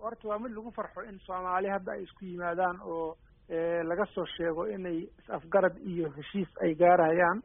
horta waa mid lagu farxo in Soomaali hadda ay isku yimaadaan oo laga soo sheego inay afgarad iyo heshiis ay gaarayaan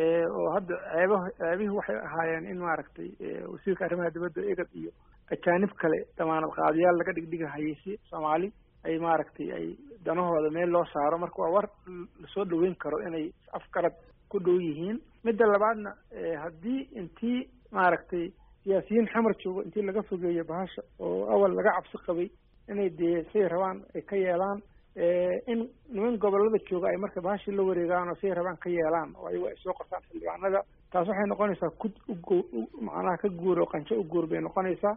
oo hadda ceebihii waxay ahaayeen in maaragtay wasiirka arrimaha dibadda egad iyo ajaanib kale damaanad qaadiyaal laga dhigdhigahayay si Soomaali ay maaragtay ay danahooda meel loo saaro marka waa war lasoo dhaweyn karo inay afgarad ku dhow yihiin midda labaadna haddii intii maaragtay siyaasiyiin xamar joogo intii laga fogeeyo bahasha oo awal laga cabsi qabay inay dee say rabaan ay ka yeelaan in niman gobolada jooga ay marka bahashii la wareegaan oo say rabaan ka yeelaan oo ayagu ay soo qortaan xildhibaanada taas waxay noqonaysaa macnaha ka guur oo qanjo u guur bay noqonaysaa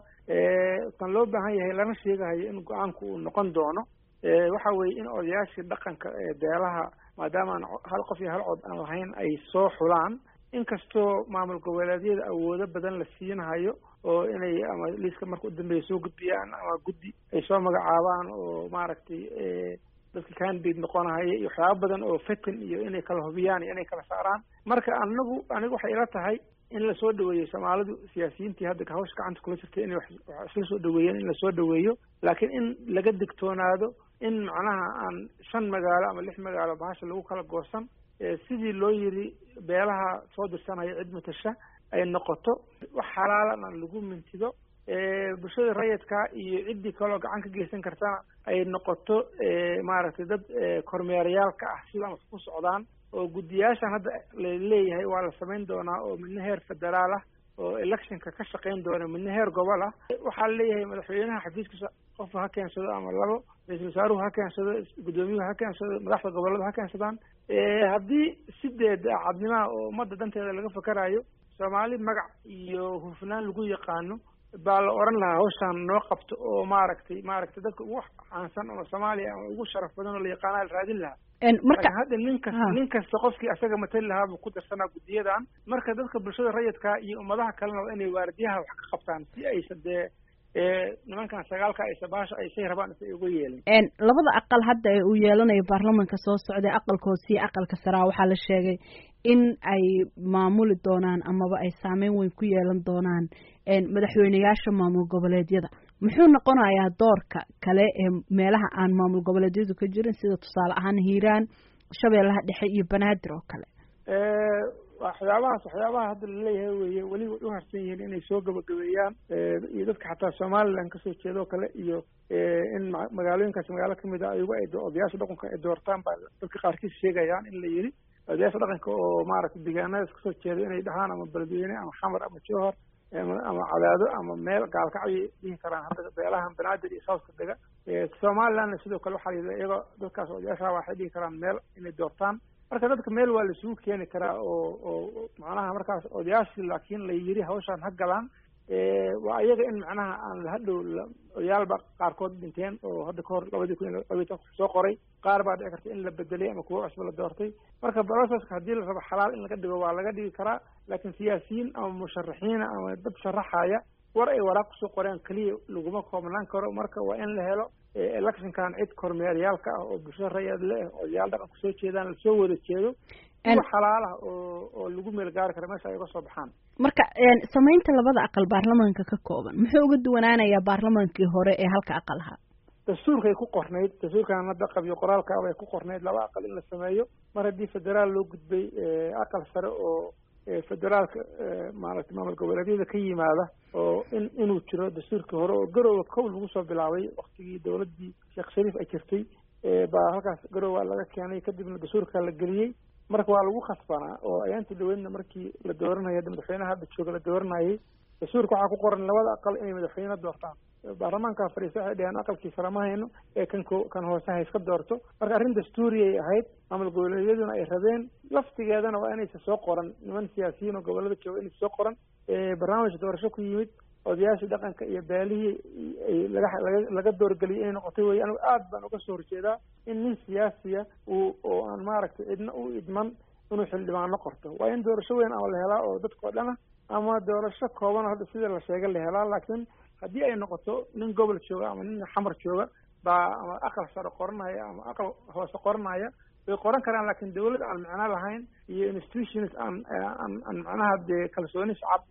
tan loo baahan yahay lana sheegahayo in go-aanku uu noqon doono waxa weeye in odayaashii dhaqanka beelaha maadaama aan hal qof iyo hal cod aan lahayn ay soo xulaan inkastoo maamul goboleedyada awoodo badan la siinahayo oo inay ama liiska marka u dambeeya soo gudbiyaan ama guddi ay soo magacaabaan oo maaragtay dadka candidate noqonahaya iyo waxyaaba badan oo fetan iyo inay kala hubiyaan iyo inay kala saaraan marka anigu waxay ila tahay in la soo dhaweeyo Soomaalidu siyaasiyiintii hadda hawsha gacanta kula jirtay inay wax isla soo dhaweeyeen in la soo dhaweeyo laakiin in laga digtoonaado in macnaha aan 5 magaalo ama 6 magaalo bahasha lagu kala goosan sidii loo yiri beelaha soo dirsanaya cid matasha ay noqoto wax xalaalan aan lagu mintido bulshada rayidka iyo ciddii kale oo gacan ka geysan kartana ay noqoto maaragtay dad kormeerayaalka ah sida wax ku socdaan oo guddiyaashan hadda leeyahay waa la samayn doonaa oo midna heer federaal ah oo electionka ka shaqayn doona midna heer gobol ah waxaa leeyahay madaxweynaha xafiiskiisa qof ha keensado ama labo ra'iisul wasaaruhu ha keensado gudoomiyuhu ha keensado madaxda gobolada ha keensadaan haddii sideed cadnimaha oo ummadda danteeda laga fakarayo Soomaali magac iyo hufnaan lagu yaqaano baa la oran lahaa hawshan noo qabto oo maaragtay dadka ugu caansan oo Soomaaliya ama ugu sharaf badan oo la yaqaan la raadin lahaa marka hadda ninka qofkii asaga matali lahaa buu ku darsanaa guddiyadan marka dadka bulshada rayidka iyo ummadaha kalena waa inay waardiyaha wax ka qabtaan si ay sadee nimankan sagaalka ay sabaasha ay say rabaan isay ugu yeeleen labada aqal hadda ay u yeelanayo baarlamaanka soo socday aqalka hoose iyo aqalka sare waxaa la sheegay in ay maamuli doonaan amaba ay saameyn weyn ku yeelan doonaan madaxweynayaasha maamul goboleedyada muxuu noqonayaa doorka kale ee meelaha aan maamul goboleedyadu ka jirin sida tusaale ahaan Hiiraan Shabeellaha Dhexe iyo Banaadir oo kale waxyaabaha hadda la leeyahay weeye weli way u harsan yihiin inay soo gabagabeeyaan iyo dadka xataa Somaliland ka soo jeedo kale iyo in magaalooyinkaas magaalo kamid ah ayagu ay odayaasha dhaqanka ay doortaan baa dadka qaarkiis sheegayaan in la yiri odayaasha dhaqanka oo maaragtay deegaanada ka soo jeedo inay dhahaan ama Beledweyne ama Xamar ama Jowhar ama Cadaado ama meel gaalkacyo dhihi karaan hadda beelahan Banaadir iyo South Dega Somaliland sidoo kale waxa iyaga dadkaas odayaasha waxay dhihi karaan meel inay doortaan marka dadka meel waa la isugu keeni karaa oo macnaha markaas odayaashii laakiin la yiri hawshan ha galaan waa iyaga in macnaha aan la hadhow oyaalba qaarkood dhinteen oo hadda kahor 2012 soo qoray qaar baa dhici karta in la bedelay ama kuwa cusub la doortay marka processka haddii la rabo xalaal in laga dhigo waa laga dhigi karaa laakiin siyaasiyiin ama musharaxiin ama dad sharaxaya war ay waraaq ku soo qoreen kaliya laguma koobnaan karo marka waa in la helo electionkan cid kormeeryaalka ah oo bulshada rayid leh oo yaal dhaqan ku soo jeedaan la soo wada jeedo wax xalaal ah oo lagu meel gaari karo meesha ay uga soo baxaan marka samaynta labada aqal baarlamaanka ka kooban muxuu uga duwanaanayaa baarlamaankii hore ee halka aqal ahaa dastuurkay ku qornayd dastuurkan hadda qabyo qoraalka ay ku qornayd laba aqal in la sameeyo mar haddii federaal loo gudbay aqal sare oo federaalka maaragtay maamul goboleedyada ka yimaada oo inuu jiro dastuurkii hore oo garowga kow lagu soo bilaabay waqtigii dawladdii Sheekh Shariif ay jirtay baa halkaas garowga laga keenay kadibna dastuurka la geliyey marka waa lagu khasbanaa oo ayaantii dhaweydna markii la dooranayay madaxweynaha hadda jooga la dooranayay dastuurka waxaa ku qoran labada aqal inay madaxweyne doortaan baarlamaanka fariiso waxay dhaheen aqalkii sare ma hayno kan hoose ha iska doorto marka arrin dastuuriyay ahayd maamul goboleedyaduna ay rabeen laftigeedana waa inaysa soo qoran niman siyaasiyiin oo gobolada jooga inaysa soo qoran barnaamij doorasho ku yimid odayaashii dhaqanka iyo beelihii laga doorgeliyay inay noqotay wey anigu aad baan uga soo horjeedaa in nin siyaasiya oo aan maaragtay cidna u idman inuu xildhibaano qorto waa in doorasho weyn ama la helaa oo dadkao dhana ama doorasho kooban hadda sida la sheegay la helaa laakiin haddii ay noqoto nin gobol jooga ama nin xamar jooga baa ama aqal sare qoranaya ama aqal hoose qoranaya way qoran karaan laakiin dawlad aan macno lahayn iyo institutions aan macnaha dee kalsooni shacab iyo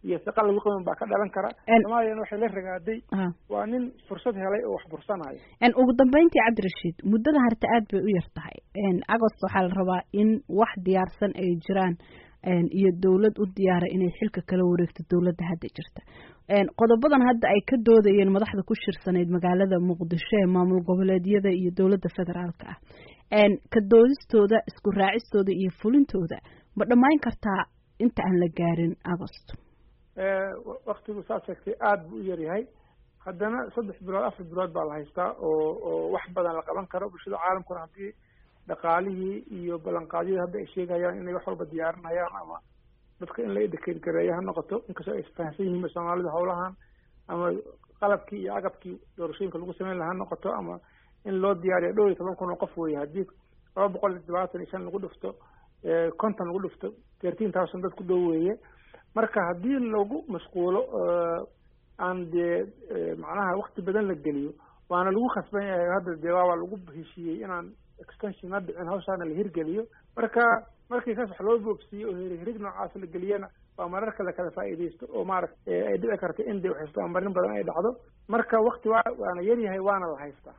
iyo shaqo lagu qaban baa ka dhalan kara. Soomaaliyana waxay la ragaaday waa nin fursad helay oo wax bursanayo. ugu dambeyntii Cabdirashiid muddada harta aad bay u yar tahay. Agost waxaa la rabaa in wax diyaarsan ay jiraan iyo dawlad u diyaara inay xilka kala wareegto dawladda hadda jirta. Qodobadan hadda ay ka doodayeen madaxda ku shirsaneyd magaalada Muqdisho ee maamul goboleedyada iyo dawladda federaalka ah. Ka doodistooda, isku raacistooda iyo fulintooda ma dhammaan kartaa inta aan la gaarin Agost? Waqtigu saas sheegtay aad buu u yar yahay. Haddana 3 bilood 4 bilood baa la haystaa oo wax badan la qaban karo. Bulshada caalamkuna haddii dhaqaalihii iyo ballanqaadyada hadda ay sheegayaan inay wax walba diyaarinayaan ama dadka in la educate gareeyo ha noqoto, inkastoo ay isfahansan yihiin Soomaalida howlahan ama qalabkii iyo agabkii doorashooyinka lagu sameyn lahaa noqoto ama in loo diyaariyo 12,000 oo qof weeye haddii 275 lagu dhufto 50 lagu dhufto 13,000 dad ku dhow weeye. Marka haddii lagu mashquulo aan dee macnaha waqti badan la geliyo waana lagu khasban yahay hadda dee waa lagu heshiiyey inaan extension ma dhicin hawshaana la hirgeliyo. markii saas wax loo boobsiiyo oo hirig noocaas la geliyana waa mararka la kala faa'iideysto oo ay dhici karto in dee waxaysto amarin badan ay dhacdo. Marka waqti waana yar yahay waana la haystaa.